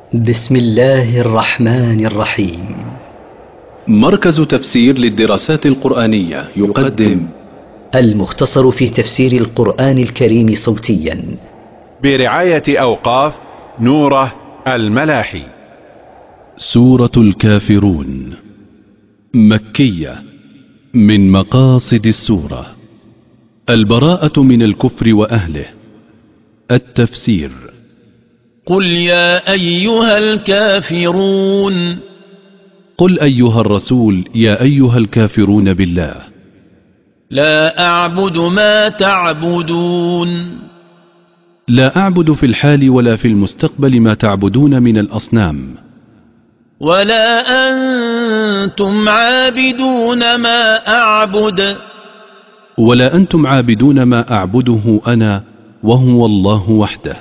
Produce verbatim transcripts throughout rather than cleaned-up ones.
بسم الله الرحمن الرحيم. مركز تفسير للدراسات القرآنية يقدم المختصر في تفسير القرآن الكريم صوتيا برعاية أوقاف نوره الملاحي. سورة الكافرون مكية. من مقاصد السورة البراءة من الكفر وأهله. التفسير: قل يا أيها الكافرون. قل أيها الرسول يا أيها الكافرون بالله. لا أعبد ما تعبدون. لا أعبد في الحال ولا في المستقبل ما تعبدون من الأصنام. ولا أنتم عابدون ما أعبد. ولا أنتم عابدون ما أعبده أنا وهو الله وحده.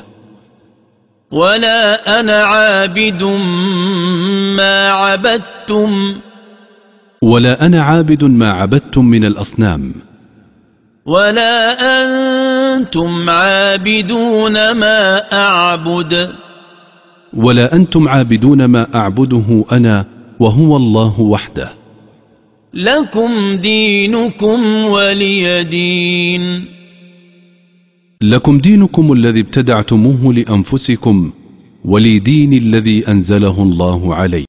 ولا أنا عابد ما عبدتم. ولا أنا عابد ما عبدتم من الأصنام. ولا أنتم عابدون ما أعبد. ولا أنتم عابدون ما أعبده أنا وهو الله وحده. لكم دينكم ولي دين. لكم دينكم الذي ابتدعتموه لأنفسكم ولي دين الذي أنزله الله عليه.